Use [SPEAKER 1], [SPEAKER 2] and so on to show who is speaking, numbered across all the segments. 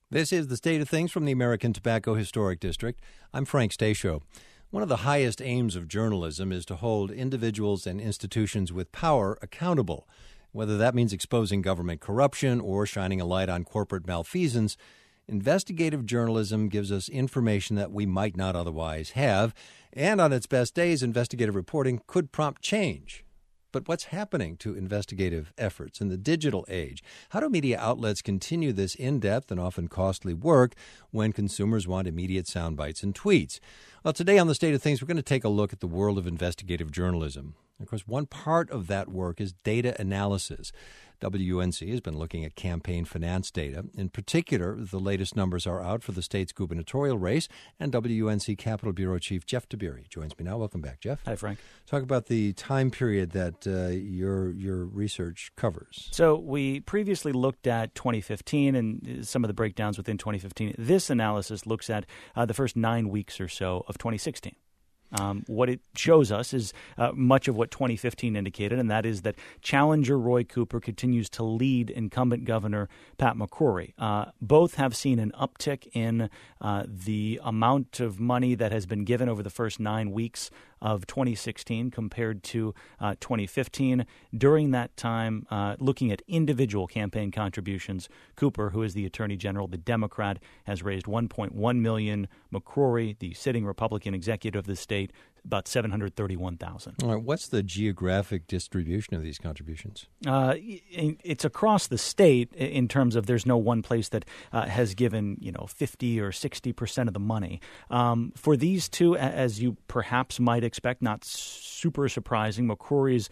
[SPEAKER 1] This is the State of Things from the American Tobacco Historic District. I'm Frank Stasio. One of the highest aims of journalism is to hold individuals and institutions with power accountable. Whether that means exposing government corruption or shining a light on corporate malfeasance, investigative journalism gives us information that we might not otherwise have, and on its best days, investigative reporting could prompt change. But what's happening to investigative efforts in the digital age? How do media outlets continue this in-depth and often costly work when consumers want immediate sound bites and tweets? Well, today on The State of Things, we're going to take a look at the world of investigative journalism. Of course, one part of that work is data analysis. WUNC has been looking at campaign finance data. In particular, the latest numbers are out for the state's gubernatorial race, and WUNC Capitol Bureau Chief Jeff Tiberi joins me now. Welcome back, Jeff.
[SPEAKER 2] Hi, Frank.
[SPEAKER 1] Talk about the time period that your research covers.
[SPEAKER 2] So we previously looked at 2015 and some of the breakdowns within 2015. This analysis looks at the first 9 weeks or so of 2016. What it shows us is much of what 2015 indicated, and that is that challenger Roy Cooper continues to lead incumbent Governor Pat McCrory. Both have seen an uptick in the amount of money that has been given over the first 9 weeks of 2016 compared to 2015. During that time, looking at individual campaign contributions, Cooper, who is the Attorney General, the Democrat, has raised $1.1 million. McCrory, the sitting Republican executive of the state, about $731,000.
[SPEAKER 1] All right, what's the geographic distribution of these contributions?
[SPEAKER 2] It's across the state in terms of there's no one place that has given 50 or 60% of the money. For these two, as you perhaps might expect, not super surprising, McCrory's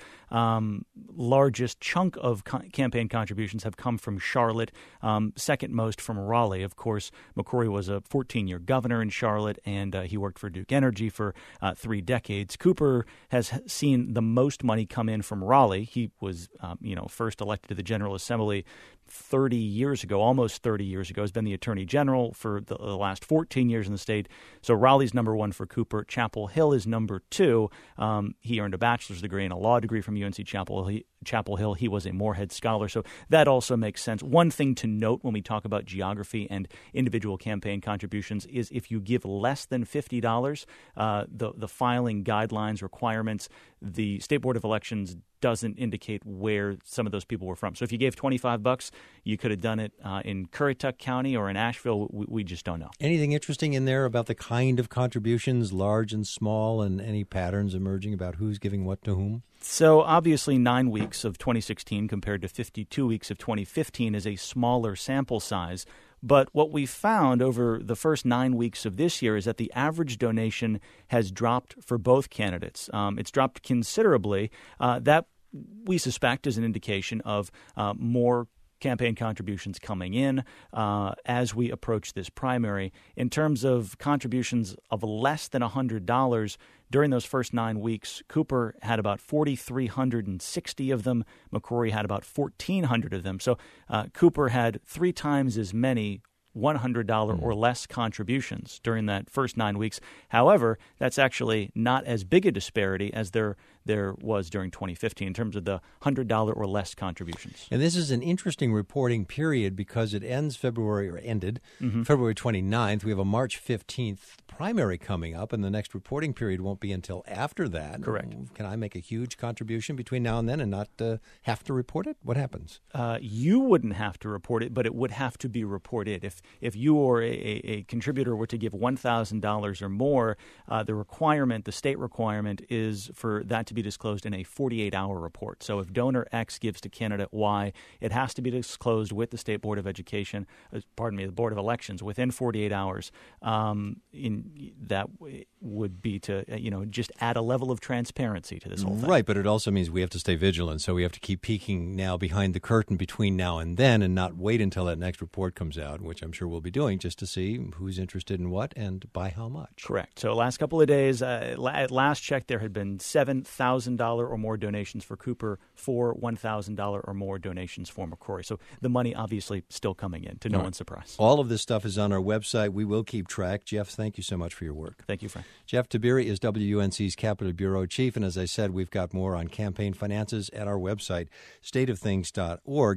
[SPEAKER 2] largest chunk of campaign contributions have come from Charlotte, second most from Raleigh. Of course, McCrory was a 14-year governor in Charlotte, and he worked for Duke Energy for 3 decades. Cooper has seen the most money come in from Raleigh. He was, first elected to the General Assembly 30 years ago, almost 30 years ago, has been the Attorney General for the last 14 years in the state. So Raleigh's number one for Cooper. Chapel Hill is number two. He earned a bachelor's degree and a law degree from UNC Chapel Hill. He was a Morehead Scholar. So that also makes sense. One thing to note when we talk about geography and individual campaign contributions is if you give less than $50, the filing guidelines, requirements, the State Board of Elections doesn't indicate where some of those people were from. So if you gave $25, you could have done it in Currituck County or in Asheville. We just don't know.
[SPEAKER 1] Anything interesting in there about the kind of contributions, large and small, and any patterns emerging about who's giving what to whom?
[SPEAKER 2] So obviously 9 weeks of 2016 compared to 52 weeks of 2015 is a smaller sample size. But what we found over the first 9 weeks of this year is that the average donation has dropped for both candidates. It's dropped considerably. That we suspect is an indication of more campaign contributions coming in as we approach this primary. In terms of contributions of less than $100, during those first 9 weeks, Cooper had about 4,360 of them. McCrory had about 1,400 of them. So Cooper had 3 times as many $100 or less contributions during that first 9 weeks. However, that's actually not as big a disparity as there was during 2015 in terms of the $100 or less contributions.
[SPEAKER 1] And this is an interesting reporting period because it ended February 29th. We have a March 15th primary coming up, and the next reporting period won't be until after that.
[SPEAKER 2] Correct.
[SPEAKER 1] Can I make a huge contribution between now and then and not have to report it? What happens?
[SPEAKER 2] You wouldn't have to report it, but it would have to be reported. If you or a contributor were to give $1,000 or more, the state requirement is for that to be disclosed in a 48-hour report. So if donor X gives to candidate Y, it has to be disclosed with the State Board of Education, the Board of Elections within 48 hours. That would be to, just add a level of transparency to this whole thing.
[SPEAKER 1] Right, but it also means we have to stay vigilant. So we have to keep peeking now behind the curtain between now and then and not wait until that next report comes out, which I'm sure we'll be doing just to see who's interested in what and by how much.
[SPEAKER 2] Correct. So last couple of days, at last check, there had been $7,000 or more donations for Cooper, $1,000 or more donations for McCrory. So the money obviously still coming in, to no one's surprise.
[SPEAKER 1] All of this stuff is on our website. We will keep track. Jeff, thank you so much for your work.
[SPEAKER 2] Thank you, Frank.
[SPEAKER 1] Jeff Tiberi is WUNC's Capitol Bureau Chief, and as I said, we've got more on campaign finances at our website, stateofthings.org.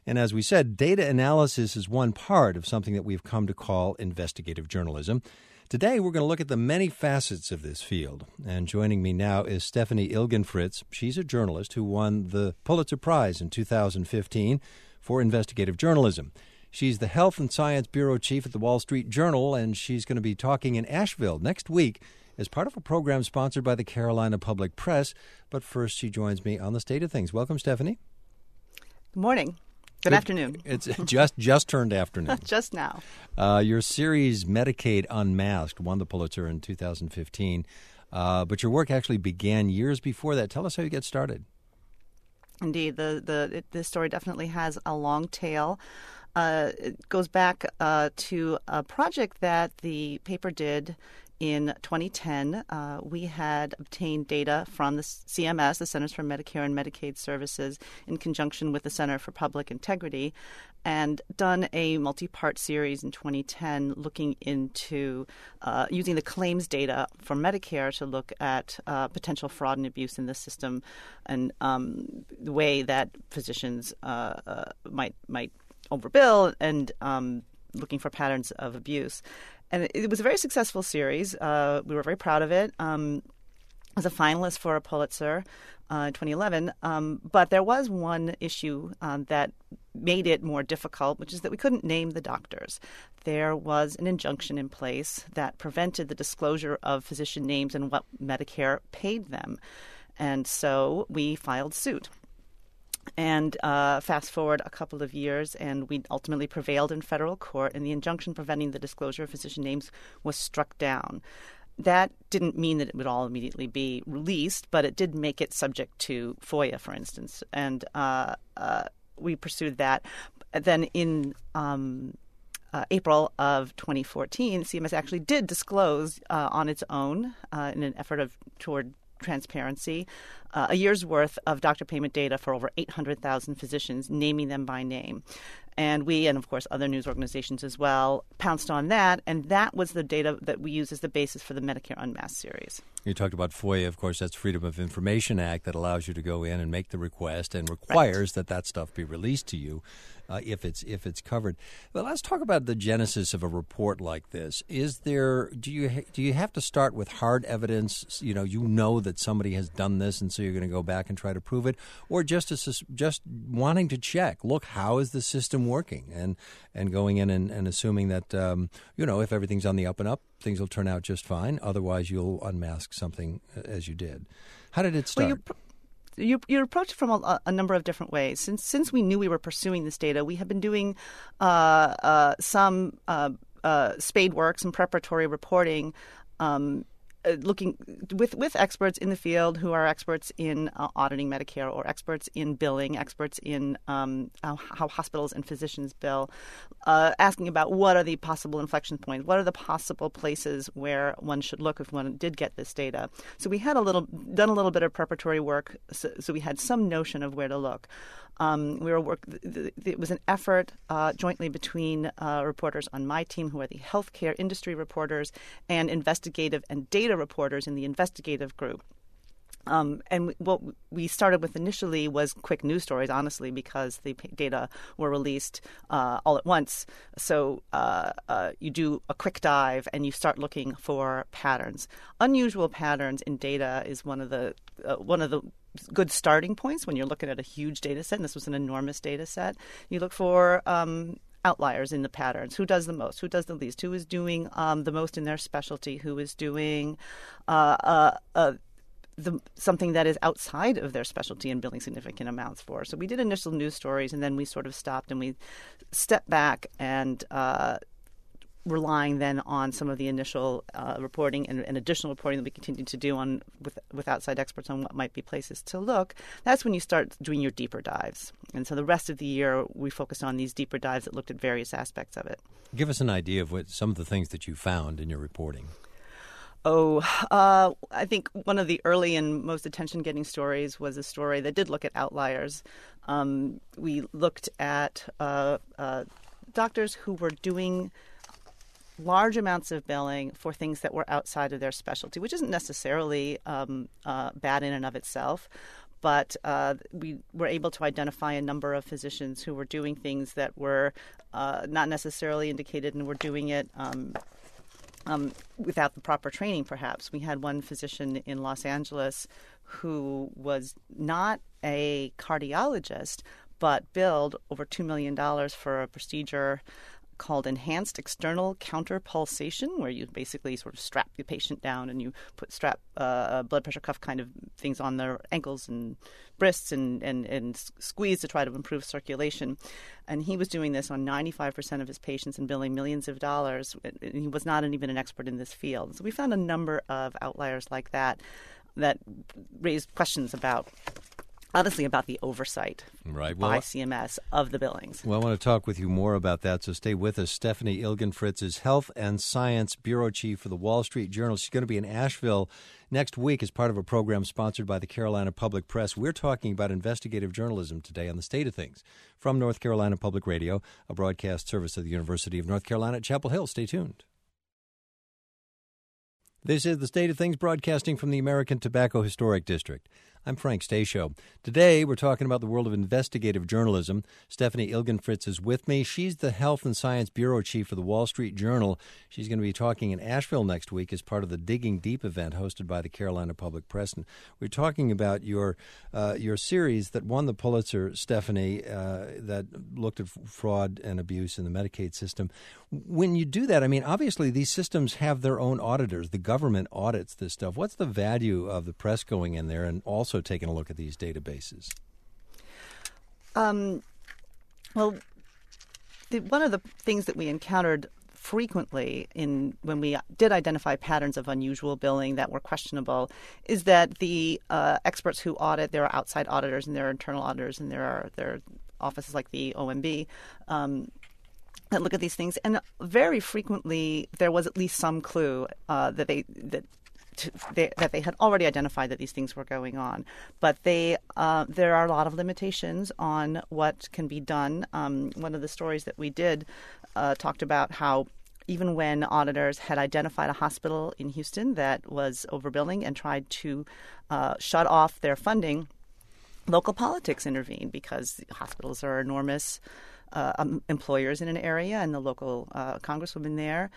[SPEAKER 1] And as we said, data analysis is one part of something that we've come to call investigative journalism. Today, we're going to look at the many facets of this field. And joining me now is Stephanie Ilgenfritz. She's a journalist who won the Pulitzer Prize in 2015 for investigative journalism. She's the Health and Science Bureau Chief at the Wall Street Journal, and she's going to be talking in Asheville next week as part of a program sponsored by the Carolina Public Press. But first, she joins me on the state of things. Welcome, Stephanie.
[SPEAKER 3] Good morning. Good afternoon.
[SPEAKER 1] It's just turned afternoon.
[SPEAKER 3] Just now.
[SPEAKER 1] Your series, Medicaid Unmasked, won the Pulitzer in 2015. But your work actually began years before that. Tell us how you get started.
[SPEAKER 3] Indeed. This story definitely has a long tail. It goes back to a project that the paper did in 2010. We had obtained data from the CMS, the Centers for Medicare and Medicaid Services, in conjunction with the Center for Public Integrity, and done a multi-part series in 2010 looking into using the claims data for Medicare to look at potential fraud and abuse in the system and the way that physicians might overbill and looking for patterns of abuse. And it was a very successful series. We were very proud of it. It was a finalist for a Pulitzer in 2011. But there was one issue that made it more difficult, which is that we couldn't name the doctors. There was an injunction in place that prevented the disclosure of physician names and what Medicare paid them. And so we filed suit. And fast forward a couple of years, and we ultimately prevailed in federal court, and the injunction preventing the disclosure of physician names was struck down. That didn't mean that it would all immediately be released, but it did make it subject to FOIA, for instance. And we pursued that. Then in April of 2014, CMS actually did disclose on its own in an effort toward transparency, a year's worth of doctor payment data for over 800,000 physicians, naming them by name. And we, and of course other news organizations as well, pounced on that, and that was the data that we used as the basis for the Medicare Unmasked series. You
[SPEAKER 1] talked about FOIA, of course, that's Freedom of Information Act that allows you to go in and make the request and requires that stuff be released to you if it's covered. But let's talk about the genesis of a report like this. Do you have to start with hard evidence? You know that somebody has done this, and so you're going to go back and try to prove it, or just wanting to check. Look, how is the system working, and going in and assuming that if everything's on the up and up, things will turn out just fine. Otherwise, you'll unmask something as you did. How did it start?
[SPEAKER 3] Well, you approach it from a number of different ways. Since we knew we were pursuing this data, we have been doing some spade work, some preparatory reporting, looking with experts in the field who are experts in auditing Medicare or experts in billing, experts in how hospitals and physicians bill, asking about what are the possible inflection points, what are the possible places where one should look if one did get this data. So we had done a little bit of preparatory work, so we had some notion of where to look. It was an effort jointly between reporters on my team, who are the healthcare industry reporters, and investigative and data reporters in the investigative group. And what we started with initially was quick news stories, honestly, because the data were released all at once. So you do a quick dive and you start looking for patterns. Unusual patterns in data is one of the good starting points when you're looking at a huge data set, and this was an enormous data set. You look for outliers in the patterns. Who does the most? Who does the least? Who is doing the most in their specialty? Who is doing something that is outside of their specialty and billing significant amounts for? So we did initial news stories, and then we sort of stopped and we stepped back and relying then on some of the initial reporting and additional reporting that we continue to do with outside experts on what might be places to look. That's when you start doing your deeper dives. And so the rest of the year we focused on these deeper dives that looked at various aspects of it.
[SPEAKER 1] Give us an idea of some of the things that you found in your reporting.
[SPEAKER 3] I think one of the early and most attention-getting stories was a story that did look at outliers. We looked at doctors who were doing large amounts of billing for things that were outside of their specialty, which isn't necessarily bad in and of itself. but we were able to identify a number of physicians who were doing things that were not necessarily indicated and were doing it without the proper training, perhaps. We had one physician in Los Angeles who was not a cardiologist, but billed over $2 million for a procedure called enhanced external counterpulsation, where you basically sort of strap the patient down and you strap blood pressure cuff kind of things on their ankles and wrists and squeeze to try to improve circulation. And he was doing this on 95% of his patients and billing millions of dollars. And he was not even an expert in this field. So we found a number of outliers like that raised questions about the oversight by CMS of the billings.
[SPEAKER 1] Well, I want to talk with you more about that, so stay with us. Stephanie Ilgenfritz is Health and Science Bureau Chief for the Wall Street Journal. She's going to be in Asheville next week as part of a program sponsored by the Carolina Public Press. We're talking about investigative journalism today on The State of Things from North Carolina Public Radio, a broadcast service of the University of North Carolina at Chapel Hill. Stay tuned. This is The State of Things, broadcasting from the American Tobacco Historic District. I'm Frank Stasio. Today, we're talking about the world of investigative journalism. Stephanie Ilgenfritz is with me. She's the Health and Science Bureau Chief for the Wall Street Journal. She's going to be talking in Asheville next week as part of the Digging Deep event hosted by the Carolina Public Press. And we're talking about your series that won the Pulitzer, Stephanie, that looked at fraud and abuse in the Medicaid system. When you do that, I mean, obviously these systems have their own auditors. The government audits this stuff. What's the value of the press going in there and also taking a look at these databases?
[SPEAKER 3] One of the things that we encountered frequently when we did identify patterns of unusual billing that were questionable is that the experts who audit, there are outside auditors and there are internal auditors and there are offices like the OMB that look at these things. And very frequently there was at least some clue that they had already identified that these things were going on. But there are a lot of limitations on what can be done. One of the stories that we did talked about how even when auditors had identified a hospital in Houston that was overbilling and tried to shut off their funding, local politics intervened because hospitals are enormous employers in an area, and the local congresswoman there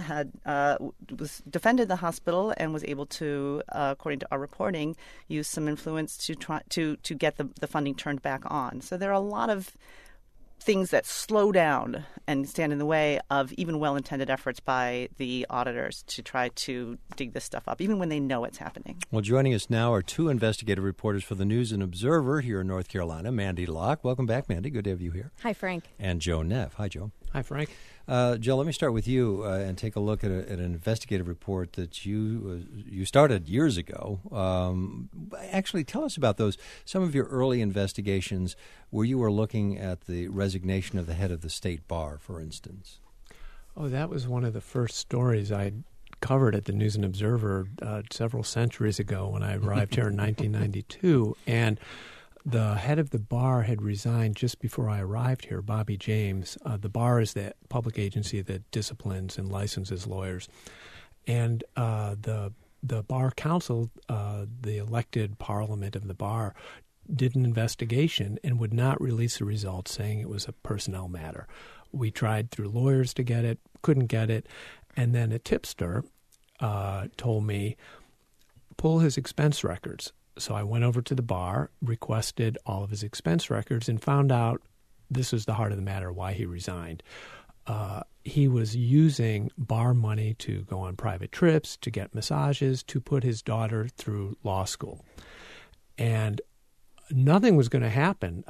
[SPEAKER 3] defended the hospital and was able to, according to our reporting, use some influence to try to get the funding turned back on. So there are a lot of things that slow down and stand in the way of even well-intended efforts by the auditors to try to dig this stuff up, even when they know it's happening.
[SPEAKER 1] Well, joining us now are two investigative reporters for the News and Observer here in North Carolina, Mandy Locke. Welcome back, Mandy. Good to have you here.
[SPEAKER 4] Hi, Frank.
[SPEAKER 1] And Joe Neff. Hi, Joe.
[SPEAKER 5] Hi, Frank.
[SPEAKER 1] Joe, let me start with you and take a look at an investigative report that you started years ago. Actually, tell us about some of your early investigations where you were looking at the resignation of the head of the state bar, for instance.
[SPEAKER 5] Oh, that was one of the first stories I covered at the News and Observer several centuries ago when I arrived here in 1992. And the head of the bar had resigned just before I arrived here, Bobby James. The bar is the public agency that disciplines and licenses lawyers. And the bar council, the elected parliament of the bar, did an investigation and would not release the results, saying it was a personnel matter. We tried through lawyers to get it, couldn't get it. And then a tipster told me, pull his expense records. So I went over to the bar, requested all of his expense records, and found out this was the heart of the matter, why he resigned. He was using bar money to go on private trips, to get massages, to put his daughter through law school. And nothing was going to happen,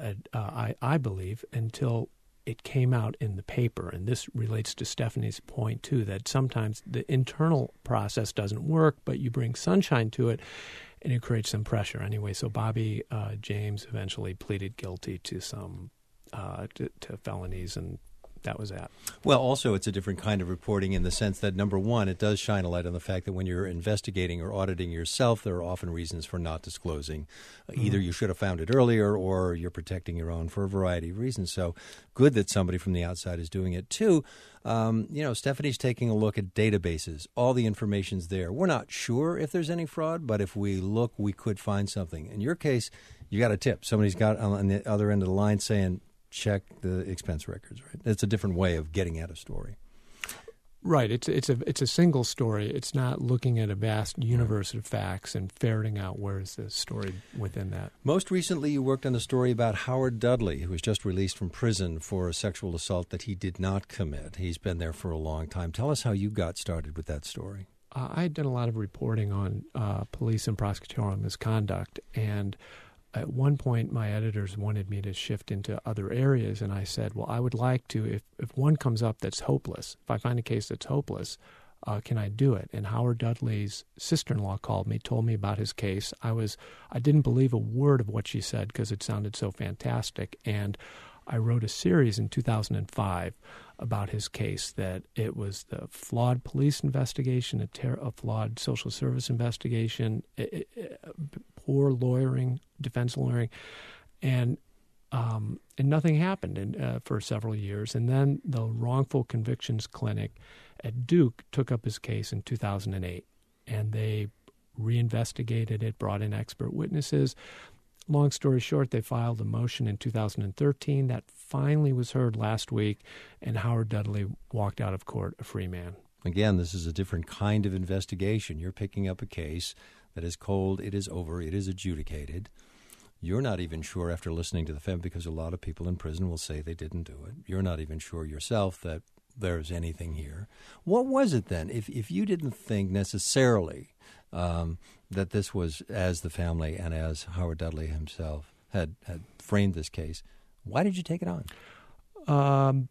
[SPEAKER 5] I believe, until it came out in the paper. And this relates to Stephanie's point, too, that sometimes the internal process doesn't work, but you bring sunshine to it, and it creates some pressure. Anyway, so Bobby James eventually pleaded guilty to some to felonies and that was that.
[SPEAKER 1] Well, also, it's a different kind of reporting in the sense that, number one, it does shine a light on the fact that when you're investigating or auditing yourself, there are often reasons for not disclosing. Either you should have found it earlier or you're protecting your own for a variety of reasons. So good that somebody from the outside is doing it. Two, Stephanie's taking a look at databases. All the information's there. We're not sure if there's any fraud, but if we look, we could find something. In your case, you got a tip. Somebody's got on the other end of the line saying, check the expense records, right? It's a different way of getting at a story.
[SPEAKER 5] Right. It's a single story. It's not looking at a vast universe of facts and ferreting out where is the story within that.
[SPEAKER 1] Most recently, you worked on a story about Howard Dudley, who was just released from prison for a sexual assault that he did not commit. He's been there for a long time. Tell us how you got started with that story.
[SPEAKER 5] I had done a lot of reporting on police and prosecutorial misconduct, and at one point, my editors wanted me to shift into other areas, and I said, well, I would like to, if one comes up that's hopeless, if I find a case that's hopeless, can I do it? And Howard Dudley's sister-in-law called me, told me about his case. I didn't believe a word of what she said because it sounded so fantastic, and I wrote a series in 2005 about his case, that it was the flawed police investigation, a flawed social service investigation, poor lawyering, defense lawyering, and nothing happened for several years. And then the wrongful convictions clinic at Duke took up his case in 2008, and they reinvestigated it, brought in expert witnesses. Long story short, they filed a motion in 2013 that finally was heard last week, and Howard Dudley walked out of court a free man.
[SPEAKER 1] Again, this is a different kind of investigation. You're picking up a case that is cold, it is over, it is adjudicated. You're not even sure after listening to the family, because a lot of people in prison will say they didn't do it. You're not even sure yourself that there's anything here. What was it then? If you didn't think necessarily that this was as the family and as Howard Dudley himself had framed this case, why did you take it on?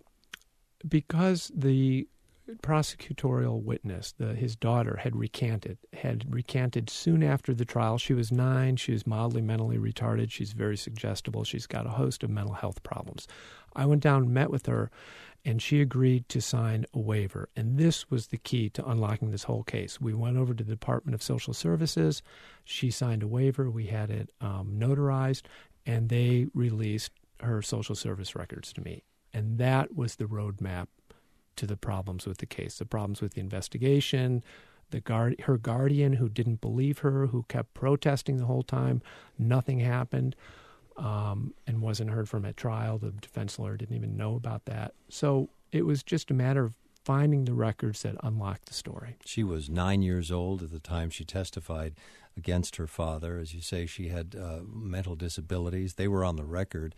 [SPEAKER 5] Because the prosecutorial witness, his daughter, had recanted soon after the trial. She was 9. She was mildly mentally retarded. She's very suggestible. She's got a host of mental health problems. I went down and met with her, and she agreed to sign a waiver. And this was the key to unlocking this whole case. We went over to the Department of Social Services. She signed a waiver. We had it notarized, and they released her social service records to me. And that was the roadmap to the problems with the case, the problems with the investigation, her guardian who didn't believe her, who kept protesting the whole time. Nothing happened and wasn't heard from at trial. The defense lawyer didn't even know about that. So it was just a matter of finding the records that unlocked the story.
[SPEAKER 1] She was 9 years old at the time she testified against her father. As you say, she had mental disabilities. They were on the record.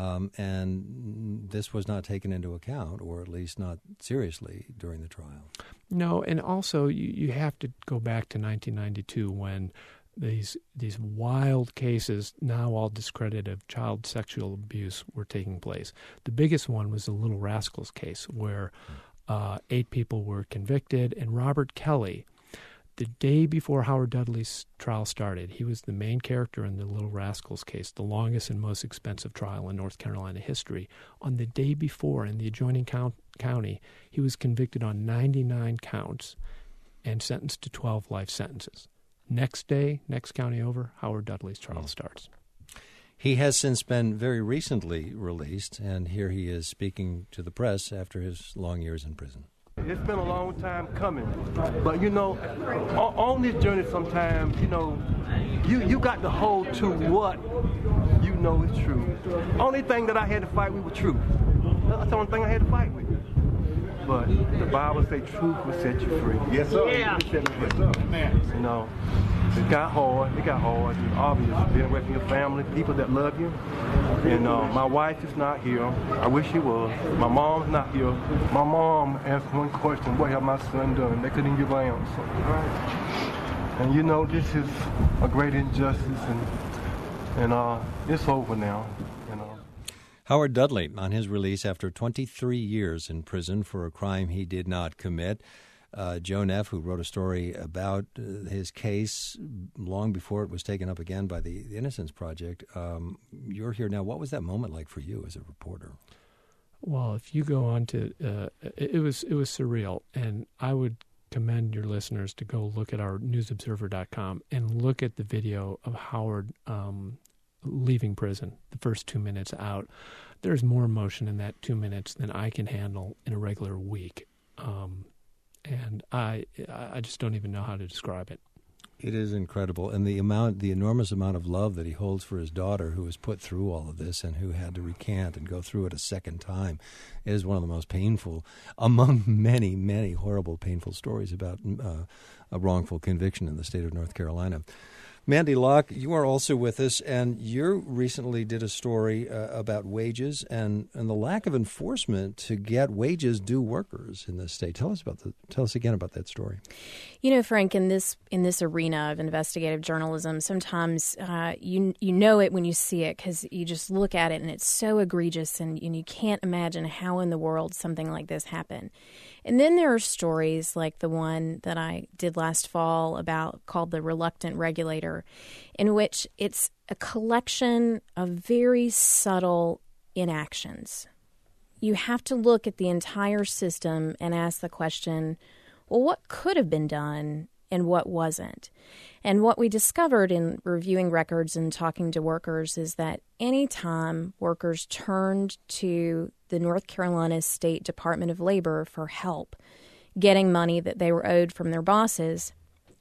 [SPEAKER 1] And this was not taken into account, or at least not seriously, during the trial.
[SPEAKER 5] No, and also you have to go back to 1992 when these wild cases, now all discredited, of child sexual abuse were taking place. The biggest one was the Little Rascals case, where 8 people were convicted, and Robert Kelly, the day before Howard Dudley's trial started, he was the main character in the Little Rascals case, the longest and most expensive trial in North Carolina history. On the day before, in the adjoining county, he was convicted on 99 counts and sentenced to 12 life sentences. Next day, next county over, Howard Dudley's trial starts.
[SPEAKER 1] He has since been very recently released, and here he is speaking to the press after his long years in prison.
[SPEAKER 4] It's been a long time coming, but on this journey sometimes, you got to hold to what you know is true. Only thing that I had to fight with was truth. That's the only thing I had to fight with. But the Bible says truth will set you free.
[SPEAKER 6] Yes, sir.
[SPEAKER 4] Yeah. Yes, sir. It got hard. It's obvious being away from your family, people that love you. And my wife is not here. I wish she was. My mom's not here. My mom asked one question: what have my son done? They couldn't give an answer. And this is a great injustice, and it's over now.
[SPEAKER 1] Howard Dudley, on his release after 23 years in prison for a crime he did not commit. Joe Neff, who wrote a story about his case long before it was taken up again by the Innocence Project. You're here now. What was that moment like for you as a reporter?
[SPEAKER 5] Well, if you go on to, it was surreal, and I would commend your listeners to go look at our newsobserver.com and look at the video of Howard leaving prison, the first 2 minutes out. There's more emotion in that 2 minutes than I can handle in a regular week, and I just don't even know how to describe it.
[SPEAKER 1] It is incredible, and the enormous amount of love that he holds for his daughter, who was put through all of this and who had to recant and go through it a second time, is one of the most painful, among many, many horrible, painful stories about a wrongful conviction in the state of North Carolina. Mandy Locke, you are also with us, and you recently did a story about wages and the lack of enforcement to get wages due workers in this state. Tell us again about that story.
[SPEAKER 6] You know, Frank, in this arena of investigative journalism, sometimes you know it when you see it because you just look at it and it's so egregious and you can't imagine how in the world something like this happened. And then there are stories like the one that I did last fall called The Reluctant Regulator, in which it's a collection of very subtle inactions. You have to look at the entire system and ask the question, well, what could have been done and what wasn't? And what we discovered in reviewing records and talking to workers is that any time workers turned to the North Carolina State Department of Labor for help getting money that they were owed from their bosses,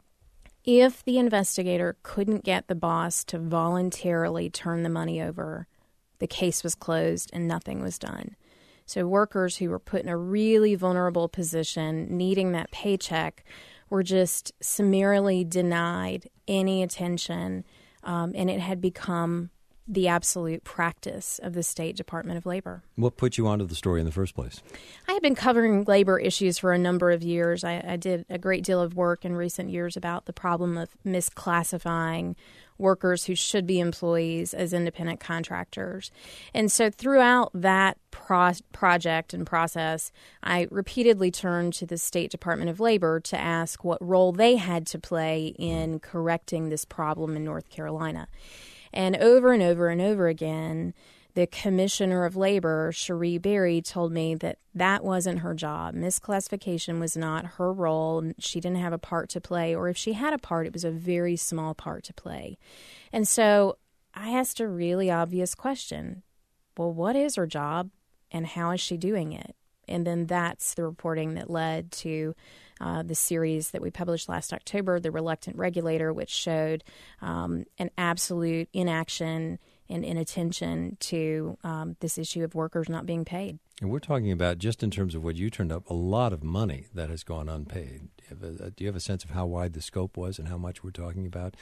[SPEAKER 6] if the investigator couldn't get the boss to voluntarily turn the money over, the case was closed and nothing was done. So workers who were put in a really vulnerable position, needing that paycheck, were just summarily denied any attention, and it had become the absolute practice of the State Department of Labor.
[SPEAKER 1] What put you onto the story in the first place?
[SPEAKER 6] I have been covering labor issues for a number of years. I did a great deal of work in recent years about the problem of misclassifying workers who should be employees as independent contractors. And so throughout that project and process, I repeatedly turned to the State Department of Labor to ask what role they had to play in correcting this problem in North Carolina. And over and over and over again, the Commissioner of Labor, Cherie Berry, told me that that wasn't her job. Misclassification was not her role. She didn't have a part to play, or if she had a part, it was a very small part to play. And so I asked a really obvious question. Well, what is her job and how is she doing it? And then that's the reporting that led to the series that we published last October, The Reluctant Regulator, which showed an absolute inaction and inattention to this issue of workers not being paid.
[SPEAKER 1] And we're talking about, just in terms of what you turned up, a lot of money that has gone unpaid. Do you have a sense of how wide the scope was and how much we're talking about?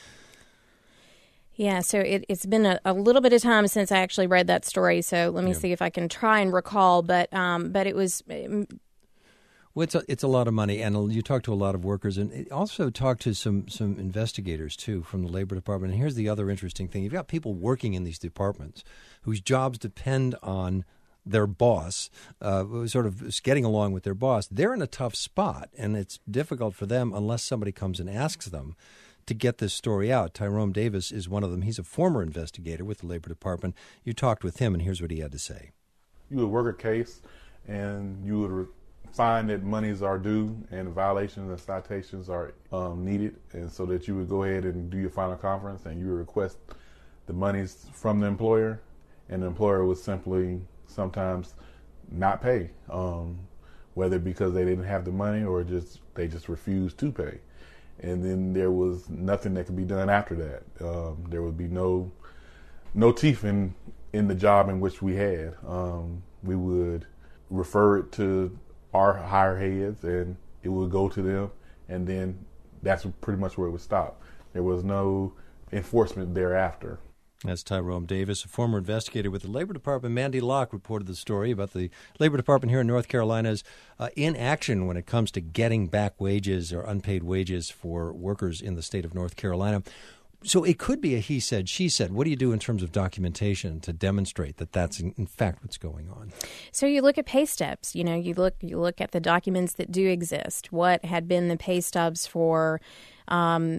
[SPEAKER 6] Yeah, so it's been a little bit of time since I actually read that story, so let me see if I can try and recall. But it was...
[SPEAKER 1] Well, it's a lot of money, and you talk to a lot of workers, and also talk to some investigators, too, from the Labor Department. And here's the other interesting thing. You've got people working in these departments whose jobs depend on their boss, sort of getting along with their boss. They're in a tough spot, and it's difficult for them unless somebody comes and asks them to get this story out. Tyrone Davis is one of them. He's a former investigator with the Labor Department. You talked with him, and here's what he had to say.
[SPEAKER 7] You would work a case, and you would find that monies are due and violations and citations are needed, and so that you would go ahead and do your final conference and you would request the monies from the employer, and the employer would simply sometimes not pay, whether because they didn't have the money or they just refused to pay. And then there was nothing that could be done after that. There would be no teeth in the job in which we had. We would refer it to our higher heads, and it would go to them, and then that's pretty much where it would stop. There was no enforcement thereafter.
[SPEAKER 1] That's Tyrone Davis, a former investigator with the Labor Department. Mandy Locke reported the story about the Labor Department here in North Carolina's inaction when it comes to getting back wages or unpaid wages for workers in the state of North Carolina. So it could be a he said, she said. What do you do in terms of documentation to demonstrate that that's in fact what's going on? So
[SPEAKER 6] you look at pay stubs. You look at the documents that do exist. What had been the pay stubs for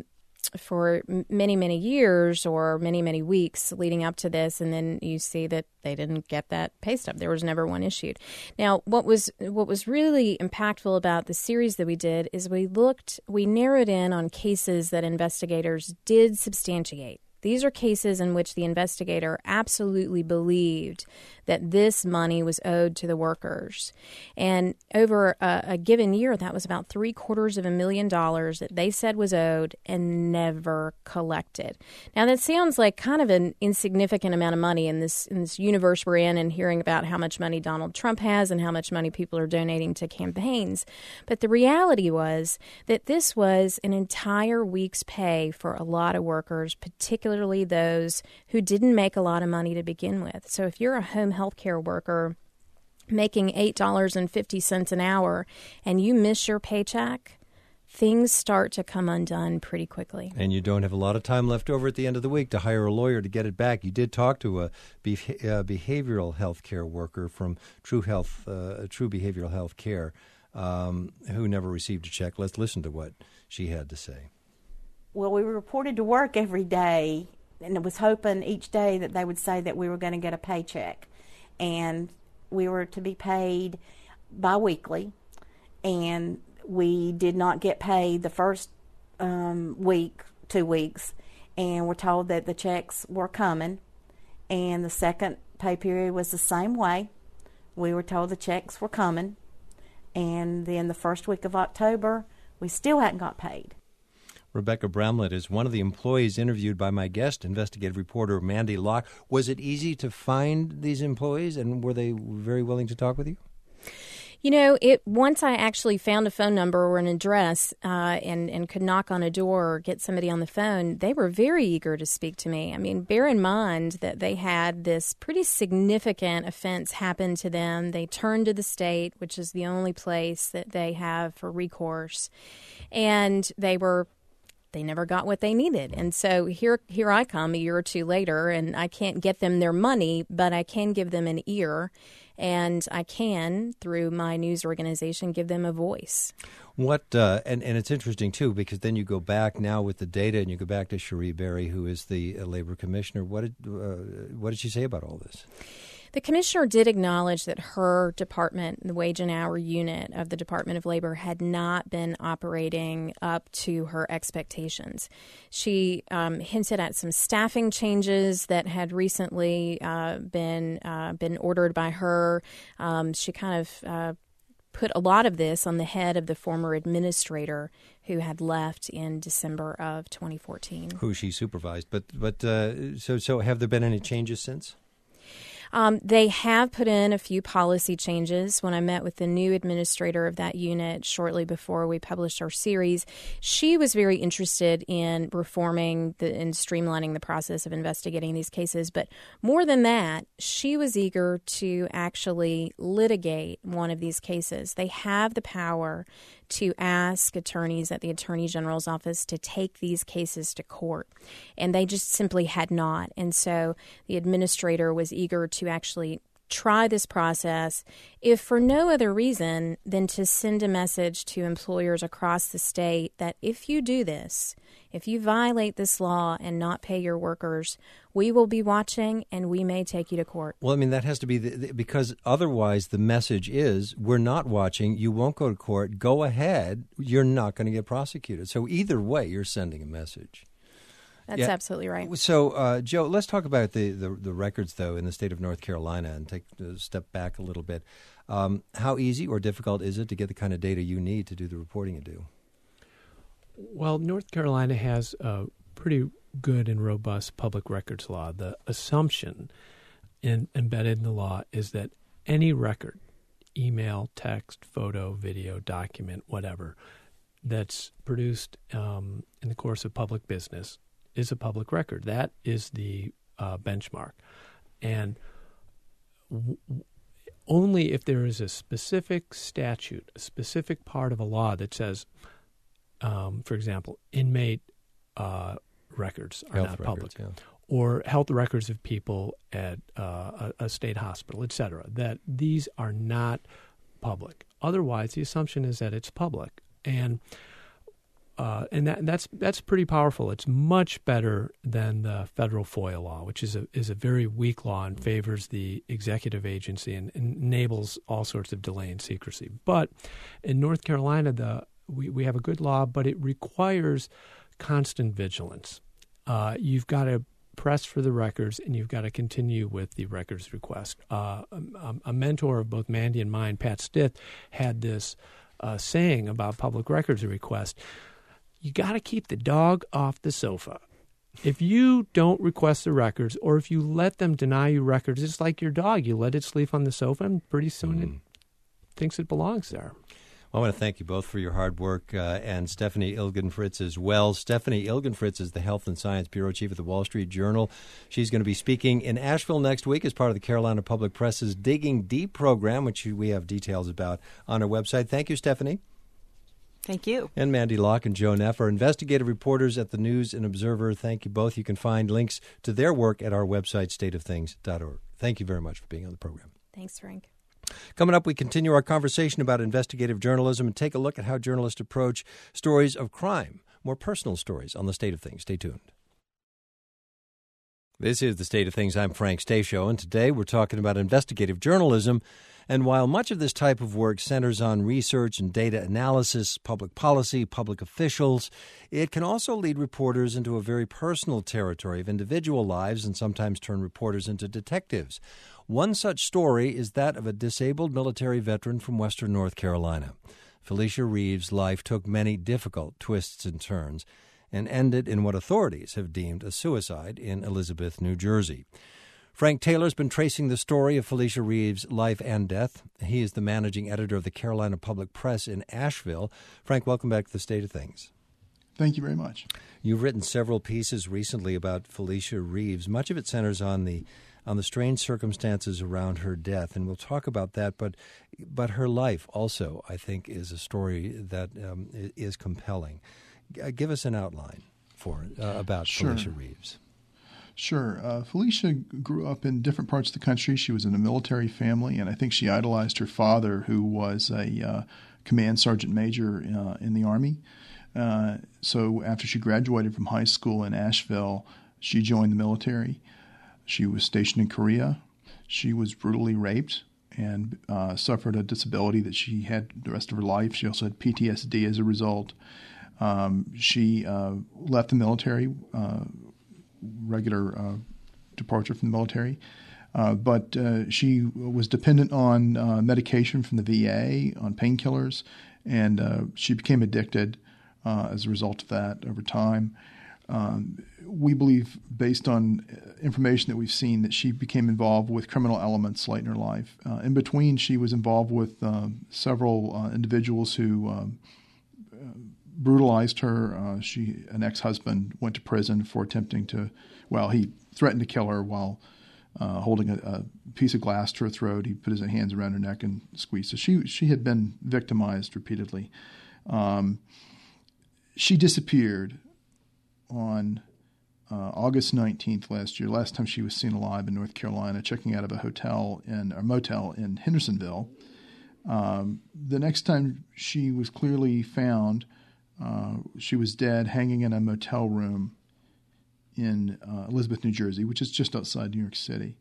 [SPEAKER 6] many, many years or many, many weeks leading up to this, and then you see that they didn't get that pay stub. There was never one issued. Now, what was really impactful about the series that we did is we narrowed in on cases that investigators did substantiate. These are cases in which the investigator absolutely believed that this money was owed to the workers. And over a given year, that was about $750,000 that they said was owed and never collected. Now, that sounds like kind of an insignificant amount of money in this universe we're in, and hearing about how much money Donald Trump has and how much money people are donating to campaigns. But the reality was that this was an entire week's pay for a lot of workers, particularly those who didn't make a lot of money to begin with. So if you're a home health care worker making $8.50 an hour and you miss your paycheck, things start to come undone pretty quickly.
[SPEAKER 1] And you don't have a lot of time left over at the end of the week to hire a lawyer to get it back. You did talk to a behavioral health care worker from True Behavioral Health Care who never received a check. Let's listen to what she had to say.
[SPEAKER 8] Well, we were reported to work every day, and I was hoping each day that they would say that we were going to get a paycheck. And we were to be paid bi-weekly, and we did not get paid the first week, 2 weeks, and we're told that the checks were coming, and the second pay period was the same way. We were told the checks were coming, and then the first week of October, we still hadn't got paid.
[SPEAKER 1] Rebecca Bramlett is one of the employees interviewed by my guest, investigative reporter Mandy Locke. Was it easy to find these employees, and were they very willing to talk with you?
[SPEAKER 6] You know, once I actually found a phone number or an address and could knock on a door or get somebody on the phone, they were very eager to speak to me. I mean, bear in mind that they had this pretty significant offense happen to them. They turned to the state, which is the only place that they have for recourse, and they never got what they needed. And so here I come a year or two later, and I can't get them their money, but I can give them an ear, and I can, through my news organization, give them a voice.
[SPEAKER 1] And it's interesting, too, because then you go back now with the data, and you go back to Cherie Berry, who is the labor commissioner. What did she say about all this?
[SPEAKER 6] The commissioner did acknowledge that her department, the wage and hour unit of the Department of Labor, had not been operating up to her expectations. She hinted at some staffing changes that had recently been ordered by her. She kind of put a lot of this on the head of the former administrator who had left in December of 2014.
[SPEAKER 1] Who she supervised. So have there been any changes since?
[SPEAKER 6] They have put in a few policy changes. When I met with the new administrator of that unit shortly before we published our series, she was very interested in reforming and streamlining the process of investigating these cases. But more than that, she was eager to actually litigate one of these cases. They have the power to ask attorneys at the Attorney General's office to take these cases to court, and they just simply had not. And so the administrator was eager to actually try this process, if for no other reason than to send a message to employers across the state that if you do this, if you violate this law and not pay your workers, we will be watching and we may take you to court.
[SPEAKER 1] Well, I mean, that has to be because otherwise the message is we're not watching, you won't go to court, go ahead, you're not going to get prosecuted. So either way, you're sending a message.
[SPEAKER 6] That's absolutely right.
[SPEAKER 1] So, Joe, let's talk about the records, though, in the state of North Carolina and take a step back a little bit. How easy or difficult is it to get the kind of data you need to do the reporting you do?
[SPEAKER 5] Well, North Carolina has a pretty good and robust public records law. The assumption embedded in the law is that any record, email, text, photo, video, document, whatever, that's produced in the course of public business is a public record. That is the benchmark. And only if there is a specific statute, a specific part of a law that says, for example, inmate records are not public, or health records of people at a state hospital, et cetera, that these are not public. Otherwise, the assumption is that it's public. And and that's pretty powerful. It's much better than the federal FOIA law, which is a very weak law and favors the executive agency and enables all sorts of delay and secrecy. But in North Carolina, we have a good law, but it requires constant vigilance. You've got to press for the records, and you've got to continue with the records request. A mentor of both Mandy and mine, Pat Stith, had this saying about public records request: you got to keep the dog off the sofa. If you don't request the records, or if you let them deny you records, it's like your dog. You let it sleep on the sofa, and pretty soon it thinks it belongs there.
[SPEAKER 1] Well, I want to thank you both for your hard work, and Stephanie Ilgen-Fritz as well. Stephanie Ilgen-Fritz is the Health and Science Bureau Chief at the Wall Street Journal. She's going to be speaking in Asheville next week as part of the Carolina Public Press's Digging Deep program, which we have details about on our website. Thank you, Stephanie.
[SPEAKER 3] Thank you.
[SPEAKER 1] And Mandy Locke and Joe Neff are investigative reporters at the News and Observer. Thank you both. You can find links to their work at our website, stateofthings.org. Thank you very much for being on the program.
[SPEAKER 6] Thanks, Frank.
[SPEAKER 1] Coming up, we continue our conversation about investigative journalism and take a look at how journalists approach stories of crime, more personal stories on the State of Things. Stay tuned. This is the State of Things. I'm Frank Stasio, and today we're talking about investigative journalism. And while much of this type of work centers on research and data analysis, public policy, public officials, it can also lead reporters into a very personal territory of individual lives and sometimes turn reporters into detectives. One such story is that of a disabled military veteran from western North Carolina. Felicia Reeves' life took many difficult twists and turns and ended in what authorities have deemed a suicide in Elizabeth, New Jersey. Frank Taylor's been tracing the story of Felicia Reeves' life and death. He is the managing editor of the Carolina Public Press in Asheville. Frank, welcome back to the State of Things.
[SPEAKER 9] Thank you very much.
[SPEAKER 1] You've written several pieces recently about Felicia Reeves. Much of it centers on the strange circumstances around her death, and we'll talk about that. But her life also, I think, is a story that is compelling. Give us an outline about Felicia Reeves.
[SPEAKER 9] Sure. Felicia grew up in different parts of the country. She was in a military family, and I think she idolized her father, who was a command sergeant major in the Army. So after she graduated from high school in Asheville, she joined the military. She was stationed in Korea. She was brutally raped and suffered a disability that she had the rest of her life. She also had PTSD as a result. She left the military, regular departure from the military, but she was dependent on medication from the VA, on painkillers, and she became addicted as a result of that over time. We believe, based on information that we've seen, that she became involved with criminal elements late in her life. In between, she was involved with several individuals who brutalized her. An ex-husband went to prison for attempting to, he threatened to kill her while holding a piece of glass to her throat. He put his hands around her neck and squeezed. So she had been victimized repeatedly. She disappeared on August 19th last year, last time she was seen alive in North Carolina, checking out of a motel in Hendersonville. The next time she was clearly found, she was dead, hanging in a motel room in Elizabeth, New Jersey, which is just outside New York City.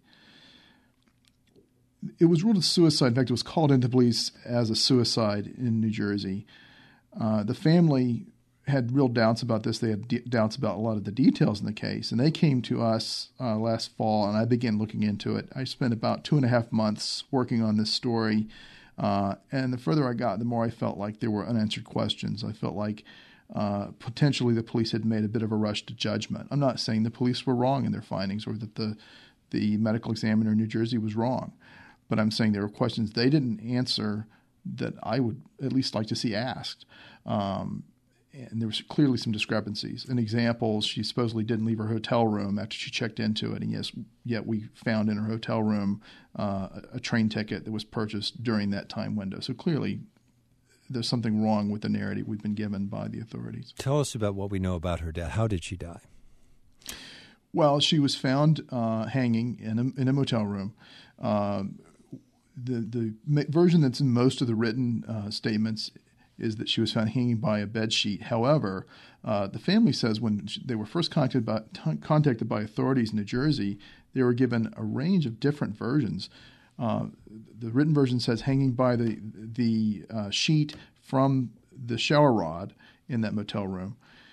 [SPEAKER 9] It was ruled a suicide. In fact, it was called into police as a suicide in New Jersey. The family had real doubts about this. They had doubts about a lot of the details in the case, and they came to us last fall, and I began looking into it. I spent about 2.5 months working on this story, and the further I got, the more I felt like there were unanswered questions. I felt like potentially the police had made a bit of a rush to judgment. I'm not saying the police were wrong in their findings or that the medical examiner in New Jersey was wrong, but I'm saying there were questions they didn't answer that I would at least like to see asked. And there was clearly some discrepancies. An example, she supposedly didn't leave her hotel room after she checked into it, and yet we found in her hotel room a train ticket that was purchased during that time window. So clearly there's something wrong with the narrative we've been given by the authorities.
[SPEAKER 1] Tell us about what we know about her death. How did she die?
[SPEAKER 9] Well, she was found hanging in a motel room. The version that's in most of the written statements is that she was found hanging by a bed sheet. However, the family says when they were first contacted by authorities in New Jersey, they were given a range of different versions. The written version says hanging by the sheet from the shower rod in that motel room.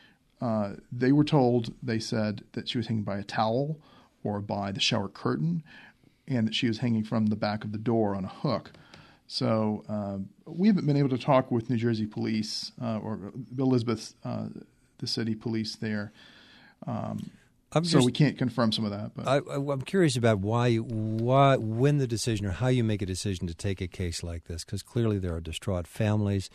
[SPEAKER 9] They said that she was hanging by a towel or by the shower curtain, and that she was hanging from the back of the door on a hook. So we haven't been able to talk with New Jersey police or Elizabeth, the city police there. So we can't confirm some of that. But
[SPEAKER 1] I'm curious about why, when the decision or how you make a decision to take a case like this, because clearly there are distraught families.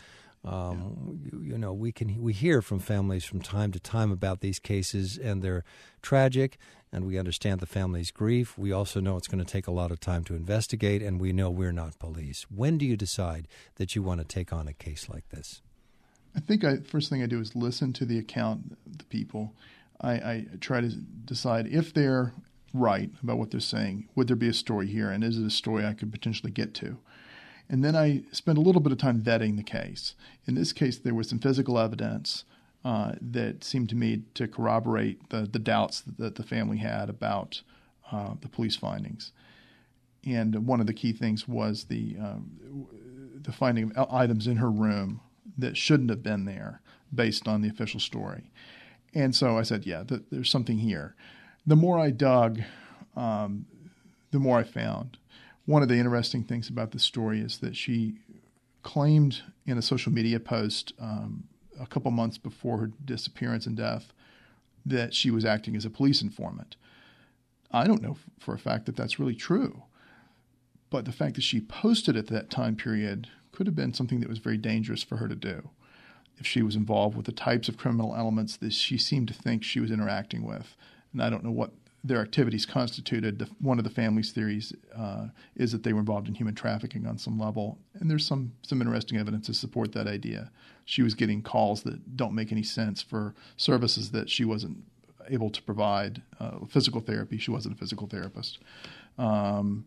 [SPEAKER 1] We hear from families from time to time about these cases, and they're tragic, and we understand the family's grief. We also know it's going to take a lot of time to investigate, and we know we're not police. When do you decide that you want to take on a case like this?
[SPEAKER 9] I think first thing I do is listen to the account of the people. I try to decide if they're right about what they're saying. Would there be a story here, and is it a story I could potentially get to? And then I spend a little bit of time vetting the case. In this case, there was some physical evidence that seemed to me to corroborate the doubts that the family had about the police findings. And one of the key things was the finding of items in her room that shouldn't have been there based on the official story. And so I said, there's something here. The more I dug, the more I found. One of the interesting things about this story is that she claimed in a social media post a couple months before her disappearance and death that she was acting as a police informant. I don't know for a fact that that's really true, but the fact that she posted at that time period could have been something that was very dangerous for her to do if she was involved with the types of criminal elements that she seemed to think she was interacting with. And I don't know what their activities constituted. One of the family's theories is that they were involved in human trafficking on some level, and there's some interesting evidence to support that idea. She was getting calls that don't make any sense for services that she wasn't able to provide. Physical therapy, she wasn't a physical therapist. And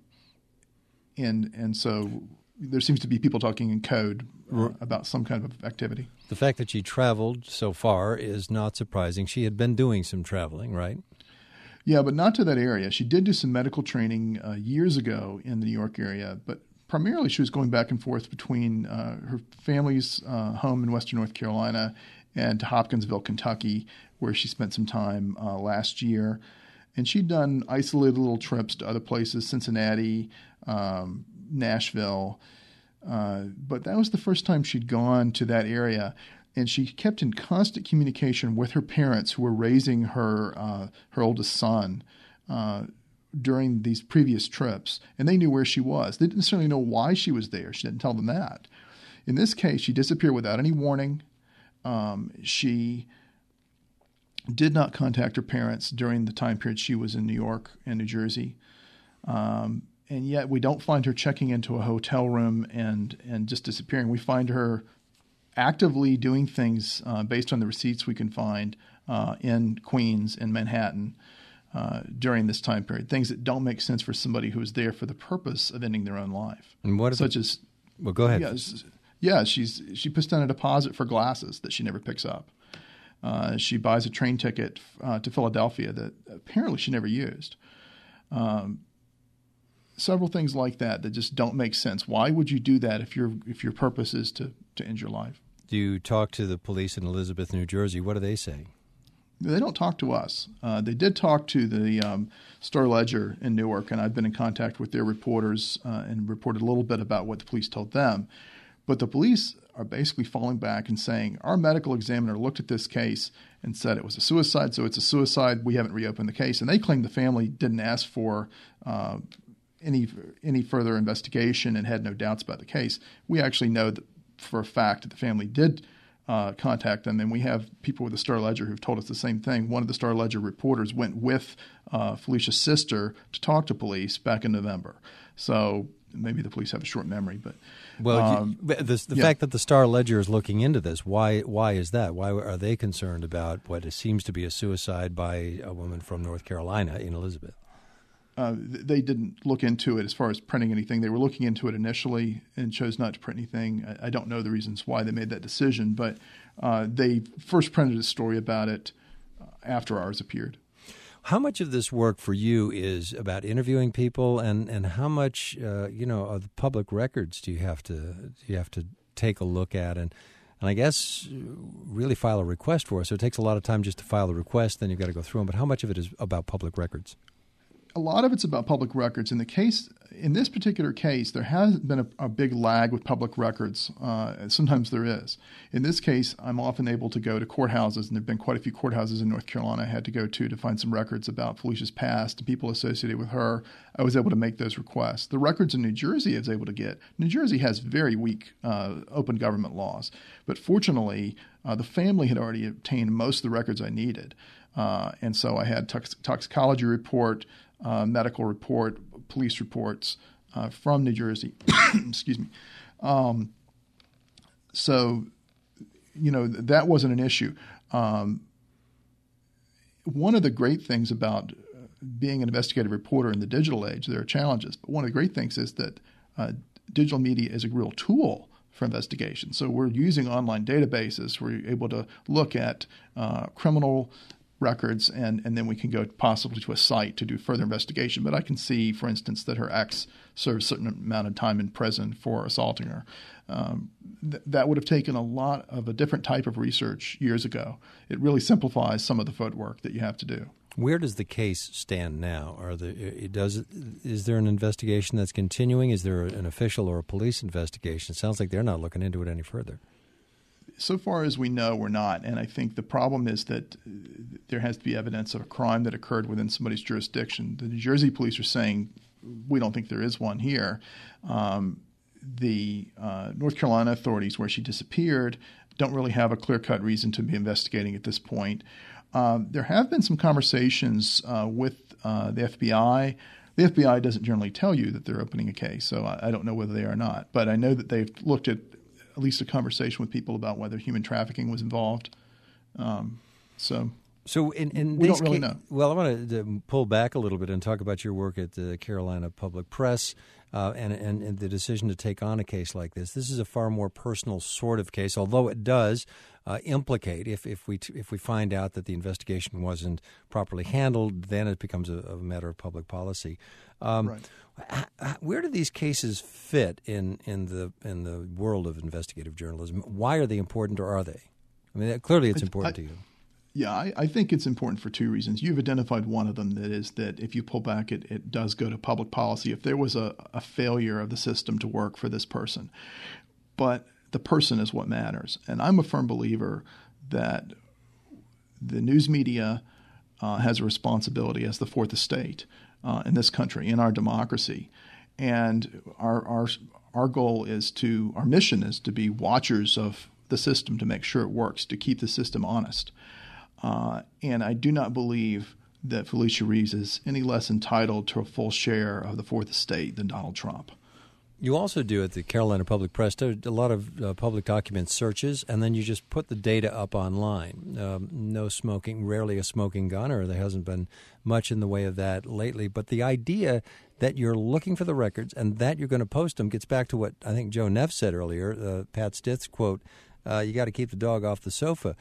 [SPEAKER 9] so there seems to be people talking in code about some kind of activity.
[SPEAKER 1] The fact that she traveled so far is not surprising. She had been doing some traveling, right?
[SPEAKER 9] Yeah, but not to that area. She did do some medical training years ago in the New York area, but primarily she was going back and forth between her family's home in western North Carolina and to Hopkinsville, Kentucky, where she spent some time last year. And she'd done isolated little trips to other places, Cincinnati, Nashville, but that was the first time she'd gone to that area. And she kept in constant communication with her parents who were raising her oldest son during these previous trips. And they knew where she was. They didn't necessarily know why she was there. She didn't tell them that. In this case, she disappeared without any warning. She did not contact her parents during the time period she was in New York and New Jersey. And yet we don't find her checking into a hotel room and just disappearing. We find her actively doing things based on the receipts we can find in Queens and Manhattan during this time period, things that don't make sense for somebody who is there for the purpose of ending their own life.
[SPEAKER 1] And what well, go ahead.
[SPEAKER 9] She puts down a deposit for glasses that she never picks up. She buys a train ticket to Philadelphia that apparently she never used. Several things like that just don't make sense. Why would you do that if your purpose is to end your life?
[SPEAKER 1] Do you talk to the police in Elizabeth, New Jersey? What do they say?
[SPEAKER 9] They don't talk to us. They did talk to the Star-Ledger in Newark, and I've been in contact with their reporters and reported a little bit about what the police told them. But the police are basically falling back and saying, our medical examiner looked at this case and said it was a suicide, so it's a suicide. We haven't reopened the case. And they claim the family didn't ask for any further investigation and had no doubts about the case. We actually know that for a fact that the family did contact them, and we have people with the Star-Ledger who've told us the same thing. One of the Star-Ledger reporters went with Felicia's sister to talk to police back in November. So maybe the police have a short memory, but
[SPEAKER 1] the fact that the Star-Ledger is looking into this, why is that? Why are they concerned about what seems to be a suicide by a woman from North Carolina in Elizabeth?
[SPEAKER 9] they didn't look into it as far as printing anything. They were looking into it initially and chose not to print anything. I don't know the reasons why they made that decision, but they first printed a story about it after ours appeared.
[SPEAKER 1] How much of this work for you is about interviewing people, and how much of the public records do you have to take a look at and I guess really file a request for? So it takes a lot of time just to file the request, then you've got to go through them. But how much of it is about public records?
[SPEAKER 9] A lot of it's about public records. In this particular case, there has been a big lag with public records. Sometimes there is. In this case, I'm often able to go to courthouses, and there have been quite a few courthouses in North Carolina I had to go to find some records about Felicia's past and people associated with her. I was able to make those requests. The records in New Jersey I was able to get. New Jersey has very weak open government laws, but fortunately, the family had already obtained most of the records I needed. And so I had toxicology report, medical report, police reports from New Jersey. Excuse me. So, that wasn't an issue. One of the great things about being an investigative reporter in the digital age, there are challenges, but one of the great things is that digital media is a real tool for investigation. So we're using online databases. We're able to look at criminal records, and then we can go possibly to a site to do further investigation. But I can see, for instance, that her ex served a certain amount of time in prison for assaulting her. That would have taken a lot of a different type of research years ago. It really simplifies some of the footwork that you have to do.
[SPEAKER 1] Where does the case stand now? Is there an investigation that's continuing? Is there an official or a police investigation? It sounds like they're not looking into it any further.
[SPEAKER 9] So far as we know, we're not. And I think the problem is that there has to be evidence of a crime that occurred within somebody's jurisdiction. The New Jersey police are saying, we don't think there is one here. The North Carolina authorities, where she disappeared, don't really have a clear-cut reason to be investigating at this point. There have been some conversations with the FBI. The FBI doesn't generally tell you that they're opening a case, so I don't know whether they are or not. But I know that they've looked at least a conversation with people about whether human trafficking was involved. So in we don't really know.
[SPEAKER 1] Well, I want to pull back a little bit and talk about your work at the Carolina Public Press and the decision to take on a case like this. This is a far more personal sort of case, although it does implicate, if we find out that the investigation wasn't properly handled, then it becomes a matter of public policy.
[SPEAKER 9] Right.
[SPEAKER 1] Where do these cases fit in the world of investigative journalism? Why are they important, or are they? I mean, clearly it's important to you.
[SPEAKER 9] Yeah, I think it's important for two reasons. You've identified one of them, that is that if you pull back, it does go to public policy. If there was a failure of the system to work for this person. But the person is what matters. And I'm a firm believer that the news media has a responsibility as the fourth estate in this country, in our democracy. And our goal is our mission is to be watchers of the system, to make sure it works, to keep the system honest. And I do not believe that Felicia Reeves is any less entitled to a full share of the fourth estate than Donald Trump.
[SPEAKER 1] You also do at the Carolina Public Press a lot of public document searches, and then you just put the data up online. No smoking, rarely a smoking gun, or there hasn't been much in the way of that lately. But the idea that you're looking for the records and that you're going to post them gets back to what I think Joe Neff said earlier, Pat Stith's quote, you got to keep the dog off the sofa.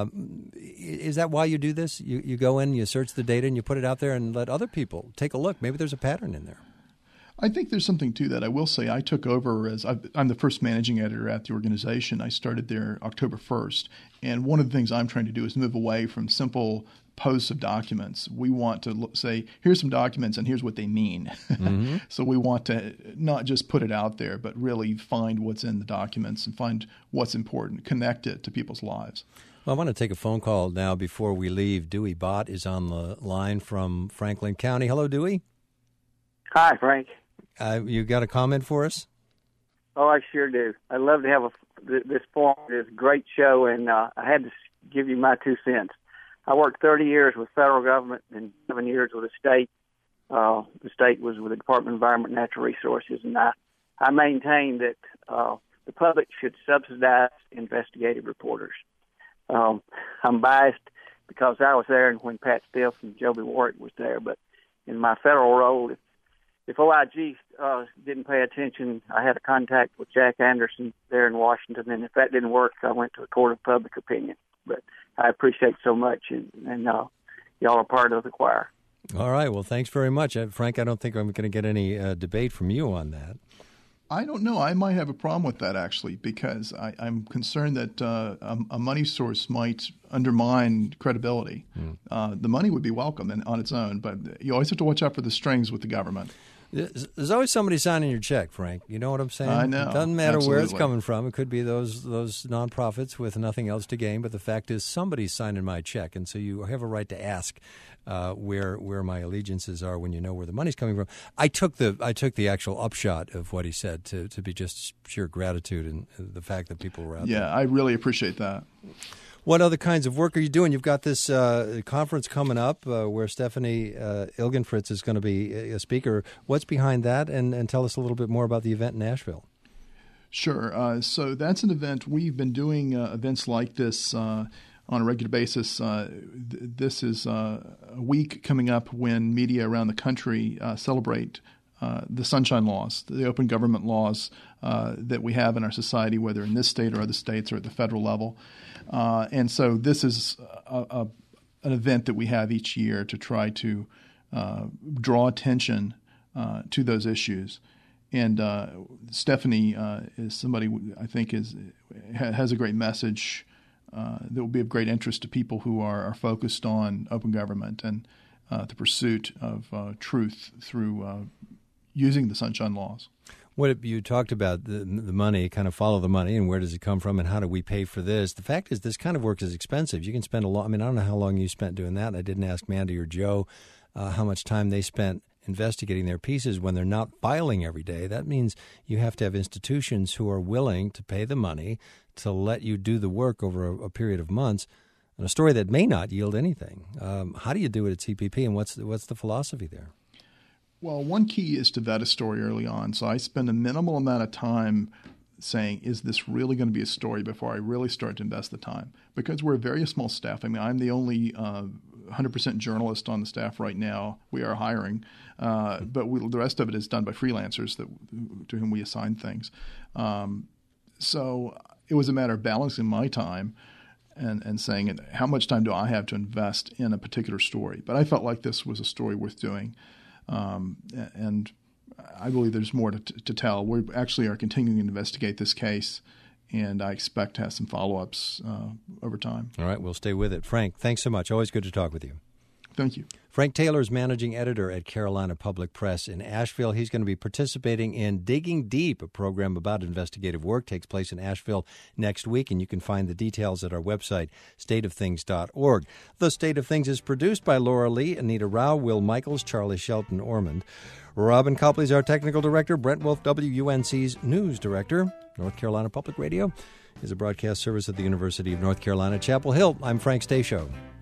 [SPEAKER 1] Is that why you do this? You go in, you search the data, and you put it out there and let other people take a look. Maybe there's a pattern in there.
[SPEAKER 9] I think there's something to that. I will say I took over I'm the first managing editor at the organization. I started there October 1st. And one of the things I'm trying to do is move away from simple posts of documents. We want to say, here's some documents and here's what they mean. Mm-hmm. So we want to not just put it out there, but really find what's in the documents and find what's important, connect it to people's lives.
[SPEAKER 1] Well, I want to take a phone call now before we leave. Dewey Bott is on the line from Franklin County. Hello, Dewey.
[SPEAKER 10] Hi, Frank.
[SPEAKER 1] You got a comment for us?
[SPEAKER 10] Oh, I sure do. I'd love to have this forum, this great show, and I had to give you my 2 cents. I worked 30 years with federal government and 7 years with the state. The state was with the Department of Environment and Natural Resources, and I maintain that the public should subsidize investigative reporters. I'm biased because I was there when Pat Stith and Joby Warwick was there, but in my federal role, if OIG didn't pay attention, I had a contact with Jack Anderson there in Washington, and if that didn't work, I went to a court of public opinion. But I appreciate so much, and y'all are part of the choir.
[SPEAKER 1] All right. Well, thanks very much. Frank, I don't think I'm going to get any debate from you on that.
[SPEAKER 9] I don't know. I might have a problem with that, actually, because I'm concerned that a money source might undermine credibility. The money would be welcome on its own, but you always have to watch out for the strings with the government.
[SPEAKER 1] There's always somebody signing your check, Frank. You know what I'm saying?
[SPEAKER 9] I know.
[SPEAKER 1] It doesn't matter where it's
[SPEAKER 9] Absolutely.
[SPEAKER 1] coming from. It could be those nonprofits with nothing else to gain, but the fact is somebody's signing my check, and so you have a right to ask where my allegiances are when you know where the money's coming from. I took the actual upshot of what he said to be just sheer gratitude and the fact that people were out there.
[SPEAKER 9] Yeah, I really appreciate that.
[SPEAKER 1] What other kinds of work are you doing? You've got this conference coming up where Stephanie Ilgenfritz is going to be a speaker. What's behind that? And tell us a little bit more about the event in Nashville.
[SPEAKER 9] Sure. So that's an event. We've been doing events like this on a regular basis. This is a week coming up when media around the country celebrate the Sunshine Laws, the open government laws that we have in our society, whether in this state or other states or at the federal level. And so this is an event that we have each year to try to draw attention to those issues. And Stephanie is somebody I think has a great message that will be of great interest to people who are focused on open government and the pursuit of truth through using the Sunshine Laws.
[SPEAKER 1] What you talked about, the money, kind of follow the money, and where does it come from, and how do we pay for this? The fact is, this kind of work is expensive. You can spend a lot. I mean, I don't know how long you spent doing that. I didn't ask Mandy or Joe how much time they spent investigating their pieces when they're not filing every day. That means you have to have institutions who are willing to pay the money to let you do the work over a period of months on a story that may not yield anything. How do you do it at CPP, and what's the philosophy there?
[SPEAKER 9] Well, one key is to vet a story early on. So I spend a minimal amount of time saying, is this really going to be a story before I really start to invest the time? Because we're a very small staff. I mean, I'm the only 100% journalist on the staff right now. We are hiring. But the rest of it is done by freelancers to whom we assign things. So it was a matter of balancing my time and saying, how much time do I have to invest in a particular story? But I felt like this was a story worth doing. And I believe there's more to tell. We actually are continuing to investigate this case, and I expect to have some follow-ups over time.
[SPEAKER 1] All right, we'll stay with it. Frank, thanks so much. Always good to talk with you.
[SPEAKER 9] Thank you.
[SPEAKER 1] Frank Taylor is managing editor at Carolina Public Press in Asheville. He's going to be participating in Digging Deep, a program about investigative work. Takes place in Asheville next week, and you can find the details at our website, stateofthings.org. The State of Things is produced by Laura Lee, Anita Rao, Will Michaels, Charlie Shelton Ormond. Robin Copley is our technical director. Brent Wolf, WUNC's news director. North Carolina Public Radio is a broadcast service of the University of North Carolina, Chapel Hill. I'm Frank Stasio.